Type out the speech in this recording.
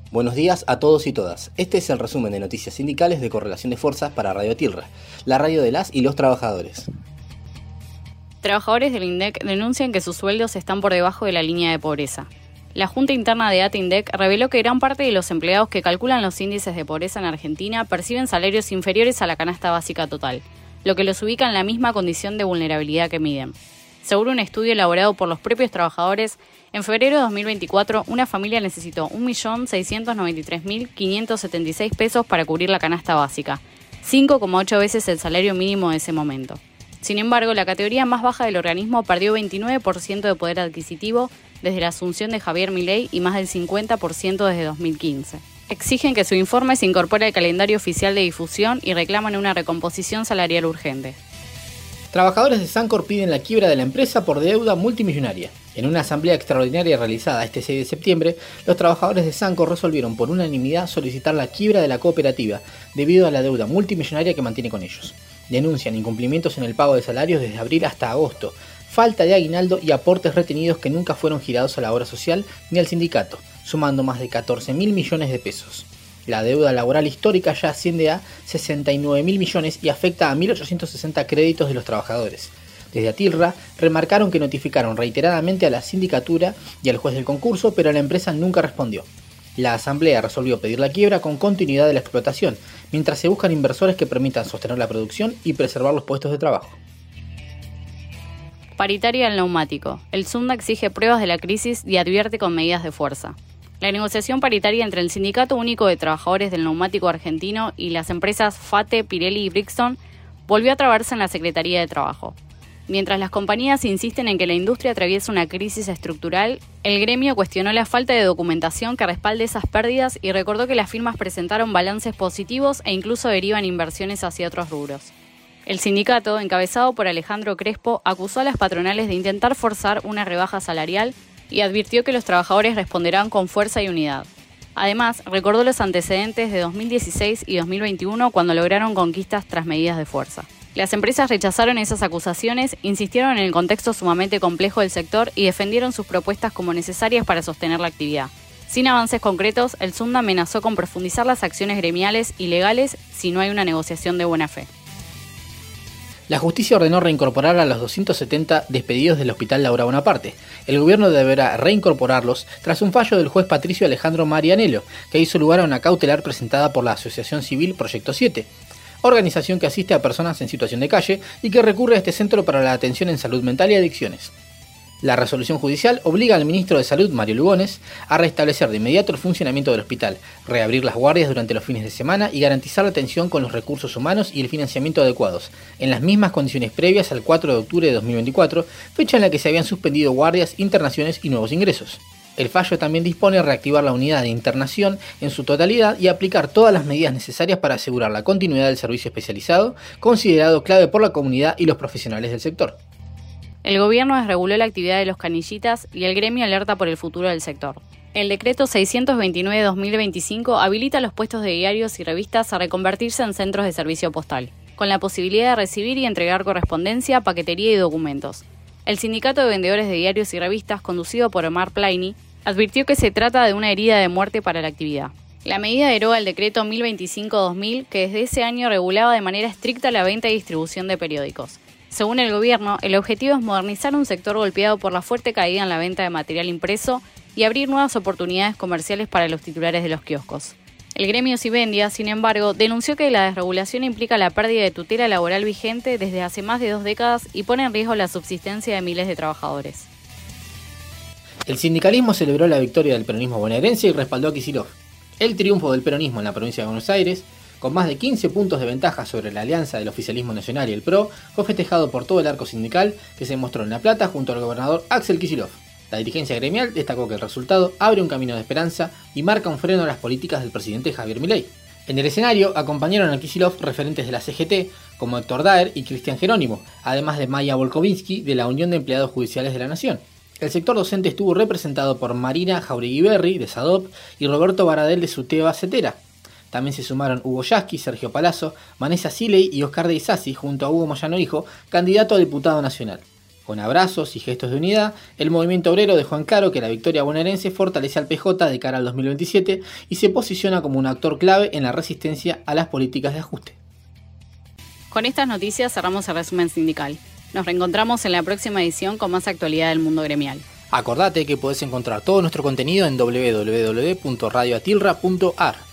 Buenos días a todos y todas. Este es el resumen de noticias sindicales de Correlación de Fuerzas para Radio Tilra, la radio de las y los trabajadores. Trabajadores del INDEC denuncian que sus sueldos están por debajo de la línea de pobreza. La Junta Interna de ATA-INDEC reveló que gran parte de los empleados que calculan los índices de pobreza en Argentina perciben salarios inferiores a la canasta básica total, lo que los ubica en la misma condición de vulnerabilidad que miden. Según un estudio elaborado por los propios trabajadores, en febrero de 2024 una familia necesitó 1.693.576 pesos para cubrir la canasta básica, 5,8 veces el salario mínimo de ese momento. Sin embargo, la categoría más baja del organismo perdió 29% de poder adquisitivo desde la asunción de Javier Milei y más del 50% desde 2015. Exigen que su informe se incorpore al calendario oficial de difusión y reclaman una recomposición salarial urgente. Trabajadores de Sancor piden la quiebra de la empresa por deuda multimillonaria. En una asamblea extraordinaria realizada este 6 de septiembre, los trabajadores de Sancor resolvieron por unanimidad solicitar la quiebra de la cooperativa debido a la deuda multimillonaria que mantiene con ellos. Denuncian incumplimientos en el pago de salarios desde abril hasta agosto, falta de aguinaldo y aportes retenidos que nunca fueron girados a la obra social ni al sindicato, sumando más de 14.000 millones de pesos. La deuda laboral histórica ya asciende a 69.000 millones y afecta a 1.860 créditos de los trabajadores. Desde Atilra remarcaron que notificaron reiteradamente a la sindicatura y al juez del concurso, pero la empresa nunca respondió. La asamblea resolvió pedir la quiebra con continuidad de la explotación, mientras se buscan inversores que permitan sostener la producción y preservar los puestos de trabajo. Paritaria del neumático. El SUNDA exige pruebas de la crisis y advierte con medidas de fuerza. La negociación paritaria entre el Sindicato Único de Trabajadores del Neumático Argentino y las empresas FATE, Pirelli y Brixton volvió a trabarse en la Secretaría de Trabajo. Mientras las compañías insisten en que la industria atraviesa una crisis estructural, el gremio cuestionó la falta de documentación que respalde esas pérdidas y recordó que las firmas presentaron balances positivos e incluso derivan inversiones hacia otros rubros. El sindicato, encabezado por Alejandro Crespo, acusó a las patronales de intentar forzar una rebaja salarial y advirtió que los trabajadores responderán con fuerza y unidad. Además, recordó los antecedentes de 2016 y 2021 cuando lograron conquistas tras medidas de fuerza. Las empresas rechazaron esas acusaciones, insistieron en el contexto sumamente complejo del sector y defendieron sus propuestas como necesarias para sostener la actividad. Sin avances concretos, el SUNDA amenazó con profundizar las acciones gremiales y legales si no hay una negociación de buena fe. La justicia ordenó reincorporar a los 270 despedidos del Hospital Laura Bonaparte. El gobierno deberá reincorporarlos tras un fallo del juez Patricio Alejandro Marianello, que hizo lugar a una cautelar presentada por la Asociación Civil Proyecto 7, organización que asiste a personas en situación de calle y que recurre a este centro para la atención en salud mental y adicciones. La resolución judicial obliga al ministro de Salud, Mario Lugones, a restablecer de inmediato el funcionamiento del hospital, reabrir las guardias durante los fines de semana y garantizar la atención con los recursos humanos y el financiamiento adecuados, en las mismas condiciones previas al 4 de octubre de 2024, fecha en la que se habían suspendido guardias, internaciones y nuevos ingresos. El fallo también dispone reactivar la unidad de internación en su totalidad y aplicar todas las medidas necesarias para asegurar la continuidad del servicio especializado, considerado clave por la comunidad y los profesionales del sector. El gobierno desreguló la actividad de los canillitas y el gremio alerta por el futuro del sector. El decreto 629/2025 habilita los puestos de diarios y revistas a reconvertirse en centros de servicio postal, con la posibilidad de recibir y entregar correspondencia, paquetería y documentos. El sindicato de vendedores de diarios y revistas, conducido por Omar Plaini, advirtió que se trata de una herida de muerte para la actividad. La medida deroga el decreto 1025/2000, que desde ese año regulaba de manera estricta la venta y distribución de periódicos. Según el gobierno, el objetivo es modernizar un sector golpeado por la fuerte caída en la venta de material impreso y abrir nuevas oportunidades comerciales para los titulares de los kioscos. El gremio Sivendia, sin embargo, denunció que la desregulación implica la pérdida de tutela laboral vigente desde hace más de 2 décadas y pone en riesgo la subsistencia de miles de trabajadores. El sindicalismo celebró la victoria del peronismo bonaerense y respaldó a Kicillof. El triunfo del peronismo en la provincia de Buenos Aires, con más de 15 puntos de ventaja sobre la alianza del oficialismo nacional y el PRO, fue festejado por todo el arco sindical que se mostró en La Plata junto al gobernador Axel Kicillof. La dirigencia gremial destacó que el resultado abre un camino de esperanza y marca un freno a las políticas del presidente Javier Milei. En el escenario acompañaron a Kicillof referentes de la CGT como Héctor Daer y Cristian Jerónimo, además de Maya Volkovinsky de la Unión de Empleados Judiciales de la Nación. El sector docente estuvo representado por Marina Jauregui de SADOP y Roberto Baradel de Suteba Cetera. También se sumaron Hugo Yasky, Sergio Palazzo, Vanessa Siley y Oscar de Isasi junto a Hugo Moyano Hijo, candidato a diputado nacional. Con abrazos y gestos de unidad, el movimiento obrero dejó en claro que la victoria bonaerense fortalece al PJ de cara al 2027 y se posiciona como un actor clave en la resistencia a las políticas de ajuste. Con estas noticias cerramos el resumen sindical. Nos reencontramos en la próxima edición con más actualidad del mundo gremial. Acordate que podés encontrar todo nuestro contenido en www.radioatilra.ar.